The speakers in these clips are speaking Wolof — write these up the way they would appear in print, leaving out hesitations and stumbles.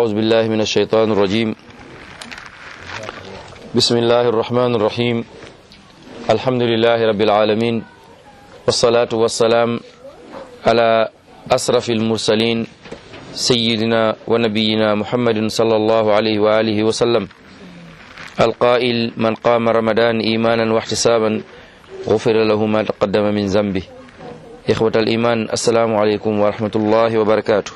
أعوذ بالله من الشيطان الرجيم بسم الله الرحمن الرحيم الحمد لله رب العالمين والصلاة والسلام على أشرف المرسلين سيدنا ونبينا محمد صلى الله عليه وآله وسلم القائل من قام رمضان إيمانا واحتسابا غفر له ما تقدم من ذنبه إخوة الإيمان السلام عليكم ورحمة الله وبركاته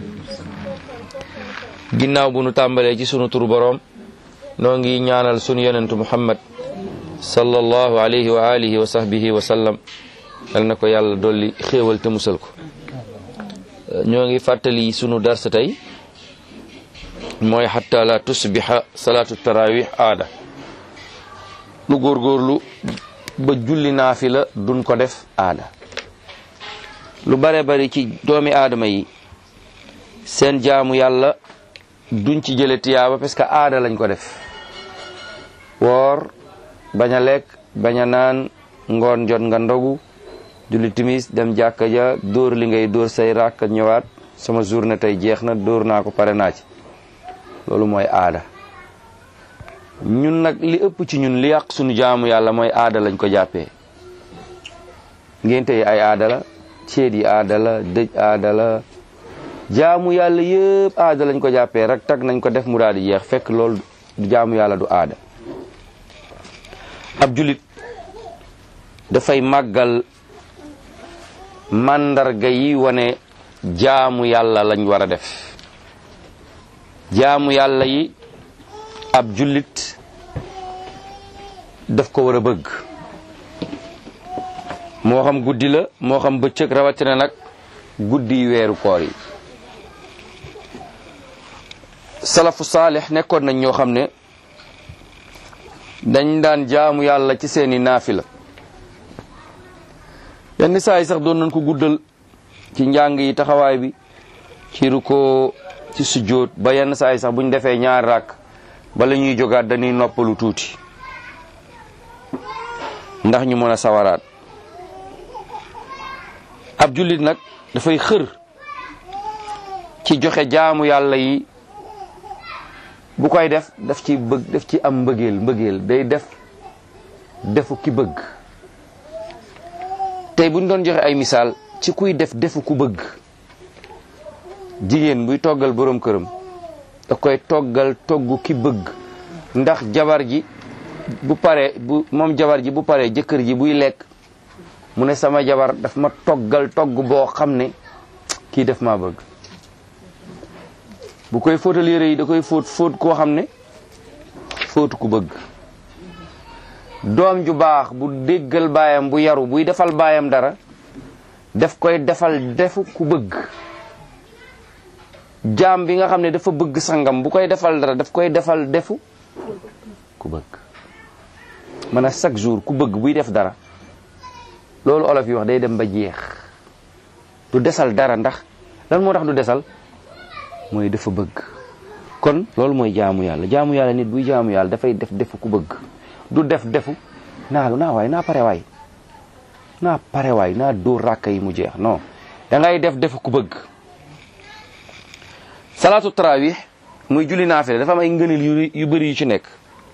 ginnaaw bu nu tàmbalee ci sunu turu boroom noo ngi ñaanal sunu yonentu Muhammad sallallahu alayhi wa alihi wa sahbihi wa sallam yal na ko yàlla dolli xéewal te musal ko ñoo ngi fàttali sunu dars tey mooy hatta la tusbiha salatu tarawih aada lu góorgóorlu ba julli naafila duñ ko def aada lu bare bari ci doomi aadama yi seen jaamu yàlla duñ ci jële tiyaaba parce que aada lañ ko def woor bañ a lekk bañ a naan ngoon jot nga ndogu julli timis dem jàkka ja dóor li ngay dóor say ràkk ñëwaat sama journée tey jeex na dóor naa ko pare naa ci loolu mooy aada ñun nag li ëpp ci ñun li yàq suñu jaamu yàlla mooy aada lañ ko jàppee ngénte yi ay aada la ceet yi aada la dëj aada la jaamu yàlla yëpp aada lañ ko jàppee rek tag nañ ko def mu daal di jeex fekk loolu jaamu yàlla du aada ab julit dafay màggal màndarga yi wane jaamu yàlla lañ war a def jaamu yàlla yi ab julit daf ko war a bëgg moo xam guddi la moo xam bëccëg rawatina nag guddi yi weeru koor yi salafu saalix nekkoon nañ ñoo xam ne dañ daan jaamu yàlla ci seeni naafila yenn saa yi sax doon nañ ko guddal ci njàng yi taxawaay bi ci ruko ci sujjóot ba yenn saa yi sax buñ defee ñaar rakk bala ñuy jógaat dañuy noppalu tuuti ndax ñu mën a sawaraat ab jullit nag dafay xër ci joxe jaamu yàlla yi bu koy def daf ci bëgg daf ci am mbëggeel day defu ki bëgg tey bu ñu doon joxe ay misaal ci kuy defu ku bëgg jigéen buy toggal boroom këram da koy toggal togg ki bëgg ndax jabar ji bu paree jëkkër ji buy lekk mu ne sama jabar daf ma toggal togg boo xam ne kii def maa bëgg bu koy fóotal yére yi da koy fóot koo xam ne fóotu ku bëgg doom ju baax bu déggal baayam bu yaru buy defal baayam dara daf koy defal defu ku bëgg jaam bi nga xam ne dafa bëgg sangam bu koy defal dara daf koy defal defu ku bëgg man a chaque jour ku bëgg buy def dara loolu olof yi wax day dem ba jeex du desal dara ndax lan moo tax du desal mooy dafa bëgg kon loolu mooy jaamu yàlla nit buy jaamu yàlla dafay def defu ku bëgg du def defu naa pare waay naa dóor ràkka yi mu jeex non dangay def defu ku bëgg salaatu tarawih muy julli naafila dafa am ay ngëneel yu bëri yu ci nekk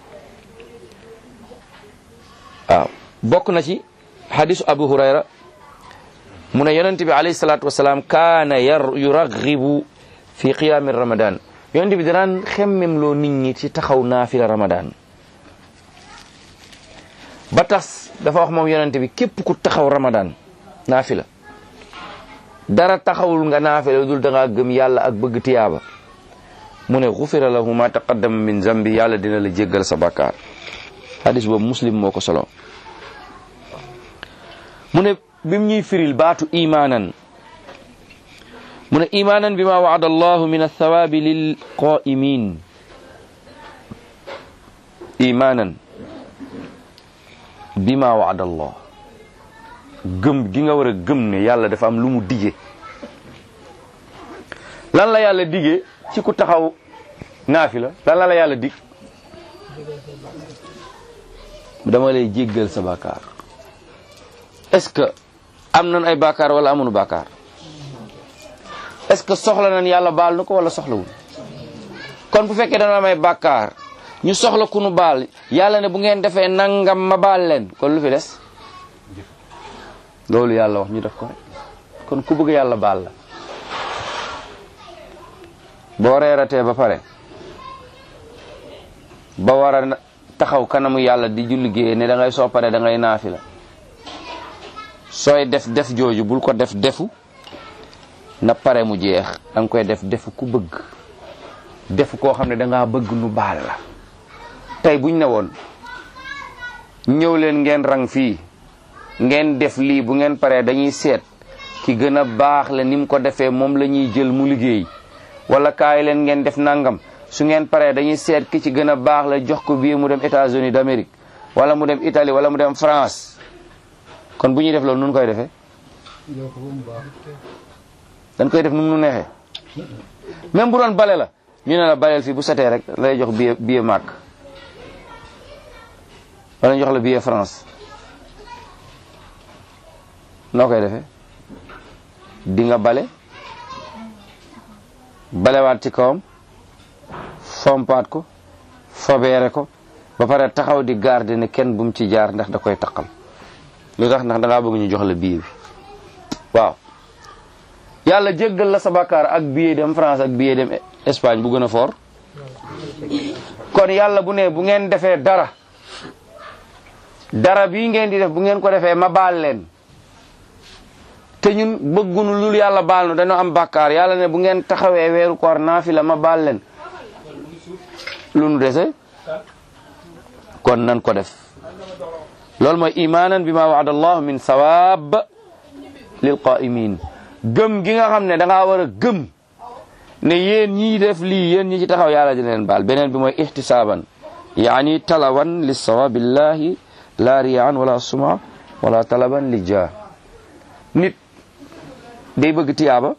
waaw bokk na ci hadisu Abu Hurayra mu ne yonent bi alayhi salaatu wasalaam kaana yuraghibu fi qiyaami ramadan yonent bi danaan xemmem loo nit ñi ci taxaw naafila ramadan ba tax dafa wax moom yonent bi képp ku taxaw ramadan naafila dara taxawul nga naafila dul da ngaa gëm yàlla ak bëgg tiyaaba mu ne xufira lahu ma taqaddama min zambi yàlla dina la jéggal sa bakkaar hadis boobu muslim moo ko solo mu ne bim ñuy firil baatu imaanan mu ne imaanan bima wa'ada allahu min athawaabi lil qa'imin imaanan bima wa'ada allah gëm gi nga war a gëm ne yàlla dafa am lu mu dige lan la yàlla dige ci ku taxaw naafila lan la yàlla dig dama lay jéggal sa bàkkaar est-ce que am nañ ay bàkkaar wala amuñu bàkkaar est-ce que soxla nañ yàlla baal na ko wala soxlawul kon bu fekkee dana may bàkkaar ñu soxla ku nu baal yàlla ne bu ngeen defee nangam ma baal leen kon lu fi des loolu yàlla wax ñu def ko rek kon ku bëgg yàlla baal la boo reeratee ba pare ba war a taxaw kanamu yàlla di julli géeye ne da ngay soo pare da ngay naafila sooy def jooju bul ko defu na pare mu jeex da nga koy defu ku bëgg defu koo xam ne da ngaa bëgg nu baal la tey buñ ne woon ñëw leen ngeen rang fii ngeen def lii bu ngeen paree dañuy seet ki gën a baax la ni mu ko defee moom la ñuy jël mu liggéey wala kaay leen ngeen def nangam su ngeen paree dañuy seet ki ci gën a baax la jox ko billet mu dem États-Unis d'Amérique wala mu dem Italie wala mu dem France kon bu ñuy def loolu nun koy defee dañ koy def nu mu neexee même bu doon bale la ñu ne la baleel fii bu setee rek lay jox billet màkk wala ñu jox la billet France noo koy defee di nga balewaat ci kawam fompaat ko fobeere ko ba pare taxaw di garder ne kenn bu mu ci jaar ndax da koy taqal lu tax ndax da ngaa bëgg ñu jox la billet bi waaw yàlla jéggal la sa bàkkaar ak billet dem France ak billet dem Espagne bu gën a fort kon yàlla bu ne bu ngeen defee dara bii ngeen di def bu ngeen ko defee ma baal leen te ñun bëggunu lul yàlla baal nu dañoo am bàkkaar yàlla ne bu ngeen taxawee weeru koor naafila ma baal leen lu nu dese kon nan ko def loolu mooy imaanan bi ma wa'ada Allah min sawaab lil qa'imin gëm gi nga xam ne da ngaa war a gëm ne yéen ñii def lii yéen ñi ci taxaw yàlla dina leen baal beneen bi mooy ihtisaaban yaani talaban li sawabillahi la riyaan wala suma wala talaban li jaa nit day bëgg tiyaaba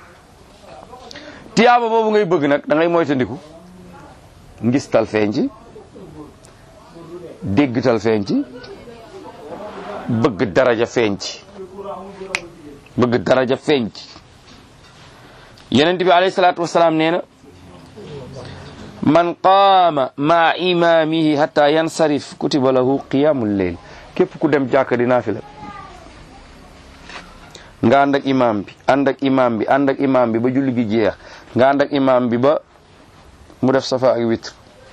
boobu ngay bëgg nag da ngay moytandiku ngistal feeñ ci déggtal feeñ ci bëgg daraja feeñ ci Yonent bi alayhi salaatu wasalaam nee na man qaama maa imaamihi hatta yansarif kutiba lahu qiyaamul layl képp ku dem jàkka di naafila nga ànd ak imaam bi ba julli gi jeex nga ànd ak imaam bi ba mu def safa ak witr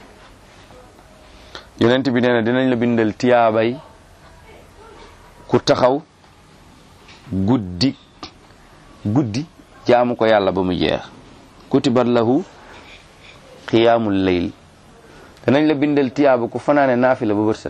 Yonent bi nee na dinañ la bindal tiyaabay ku taxaw guddi jaamu ko yàlla ba mu jeex kutibat lahu qiyaamul layl danañ la bindal tiyaaba ku fanaane naafila ba bërset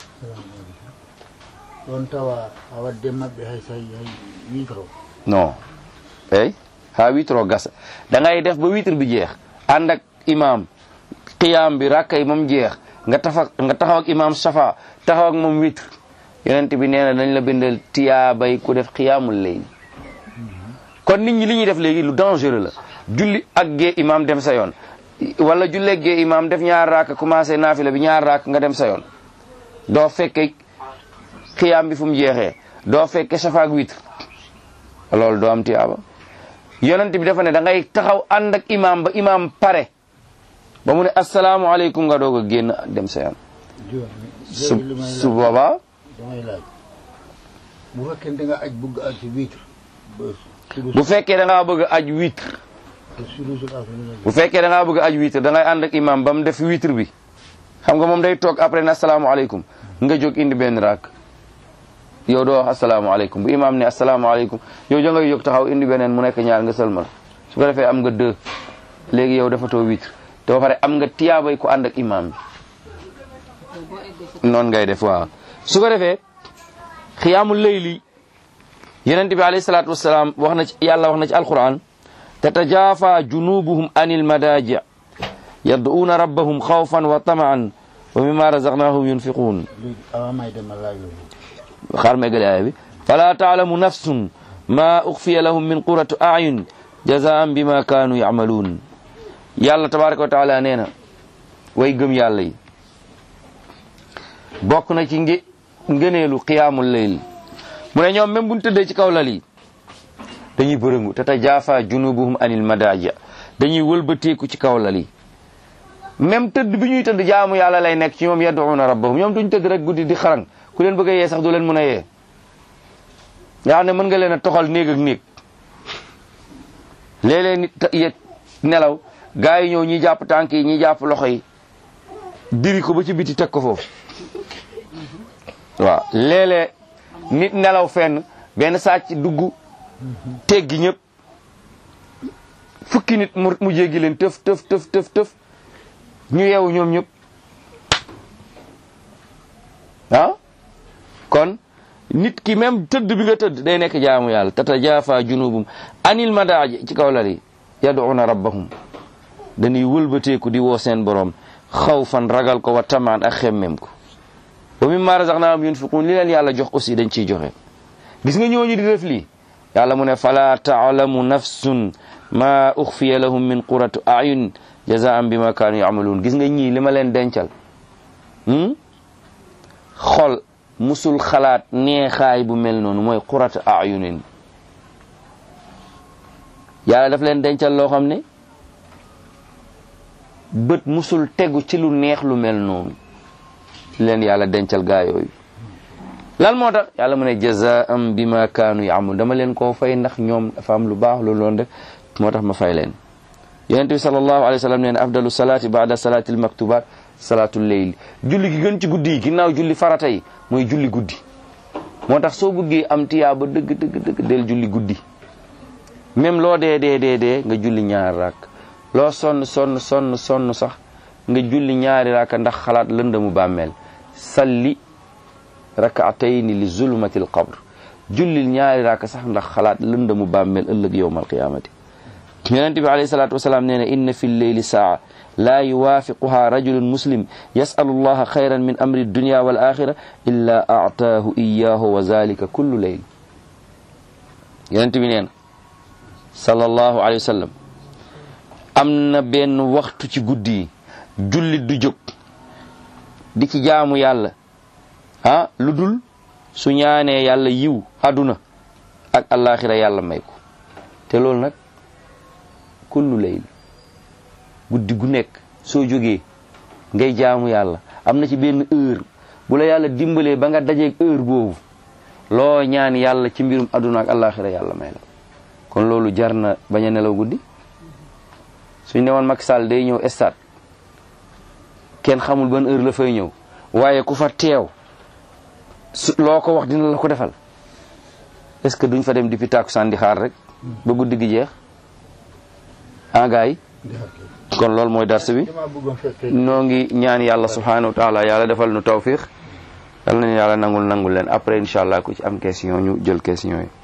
ɗon tawa a wadde maɓɓe hay so witro non ha witro gasa da ngay def ba witre bi jeex ànd ak imam qiyam bi rakkay moom jeex nga taxaw ak imam safa taxaw ak moom witre yonent bi nee na dañ la bindal tiyaabay ku def qiyaamul layl kon nit ñi li ñuy def léegi lu dangereux la julli ak gee imam dem sa yoon wala julli ak gee imam def ñaar raaka commencé naafila bi ñaar raaka nga dem sa yoon doo fekke xiyaam bi fu mu jeexee doo fekke safaak witre loolu doo am tiyaaba yonent bi dafa ne da ngay taxaw ànd ak imam ba imam pare ba mu ne asalaamaaleykum nga doog a génn dem sa yoon su boobaa damay laaj bu fekkee da nga aj bëgg aj ci witre bu fekkee da ngaa bëgg aj witre bu fekkee da ngaa bëgg aj witre da ngay ànd ak imam ba mu def witre bi xam nga moom day toog après ne asalaamaaleykum nga jóg indi benn raak yow doo wax asalaamaaleykum bu imam ne asalaamaaleykum yow ja ngay jóg taxaw indi beneen mu nekk ñaar nga sëlmal su ko defee am nga 2 léegi yow dafa too witre te ba pare am nga tiyaabay ku ànd ak imam bi noonu ngay def waaw su ko defee xiyaamul layli yonent bi alayhi salaatu wasalaam wax na ci yàlla wax na ci alquran tatajaafa junubuhum anil madaaji yad'uuna rabbahum xawfan wa tamaan wa mimma razaqnahum yunfiquun xaar ma eggale aaya bi fala taalamu nafsun ma uxfiya lahum min qurrati a'yun jazaan bima kaanu ya'maluun yàlla tabaraka wa taala nee na way gëm yàlla yi bokk na ci ngëneelu qiyaamul layl mu ne ñoom même buñ tëddee ci kaw lal yi dañuy bërëngu tatajaafa junubuhum anil madaaji dañuy wëlbateeku ci kaw lal yi même tëdd bi ñuy tëdd jaamu yàlla lay nekk ci ñoom yad'una rabbahum ñoom duñ tëdd rek guddi di xarang ku leen bëgg a yee sax du leen mën a yee nga xam ne mën nga leen a toxal néeg ak néeg léeg-léeg nit nelaw gaa yi ñëw ñi jàpp tànk yi ñi jàpp loxo yi diri ko ba ci biti teg ko foofu waaw léeg-léeg nit nelaw fenn benn sàcc dugg teggi ñëpp fukki nit mu jéggi leen tëf tëf tëf tëf tëf ñu yeewu ñoom ñëpp ah kon nit ki même tëdd bi nga tëdd day nekk jaamu yàlla tatajaafaa junubum anil madaaji ci kaw lal yi yad'una rabbahum dañuy wëlbateeku di woo seen borom xawfan ragal ko wa tamaan ak xemmem ko wa mimma razaqnaahum yunfiquun li leen yàlla jox aussi dañ ciy joxe gis nga ñooñu di def lii yàlla mu ne fala taalamu nafsun ma uxfiya lahum min qurrati ayun jazaan bima kaanu yamaluun gis nga ñii li ma leen dencal xol musul xalaat neexaay bu mel noonu mooy qurratu ayunin yàlla daf leen dencal loo xam ne bët musul tegu ci lu neex lu mel noonu leen yàlla dencal gaa yooyu lan moo tax yàlla mu ne jazaan bima kaanu yamaluun dama leen koo fay ndax ñoom dafa am lu baax lu loon def moo tax ma fay leen yonent bi sallallahu alayhi wa sallam nee na afdalu salaati baada salaati almaktubat salaatu leyl julli gi gën ci guddi yi ginnaaw julli farata yi mooy julli guddi moo tax soo bëggee am tiyaa ba dëgg del julli guddi même loo dee nga julli ñaari rakk loo sonn sax nga julli ñaari rakk ndax xalaat lëndëmu bàmmeel salli rakaatayni li zulmatil qabr julli ñaari rakk sax ndax xalaat lëndëmu bàmmeel ëllëg yowmal qiyaamati yonent bi alayhi salaatu wasalaam nee na inna fi lleyli saa laa yuwaafiquha rajulun muslim yasalu allaha xayran min amri dunya wal axira illa aataahu iyahu wa zalika kullu leyl yonent bi nee na sallallahu alayhi wa sallam am na benn waxtu ci guddi yi jullit du jóg di ci jaamu yàlla lu dul su ñaanee yàlla yiw aduna ak alaxira yàlla may ko te loolu nag kullu layl guddi gu nekk soo jógee ngay jaamu yàlla am na ci benn heure bu la yàlla dimbalee ba nga dajeeg heure boobu loo ñaan yàlla ci mbirum aduna ak alaxira yàlla may la kon loolu jar na bañ a nelaw guddi suñ ne woon Macky Sall day ñëw stade kenn xamul ban heure la fay ñëw waaye ku fa teew loo ko wax dina la ko defal est-ce que duñ fa dem depuis tàkkusaan di xaar rek ba guddi gi jeex gaay kon loolu mooy dars bi noo ngi ñaan yàlla subhanahu wa taala yàlla defal nu tawfiq yàlla nañu yàlla nangul leen après incha allah ku ci am question ñu jël question yi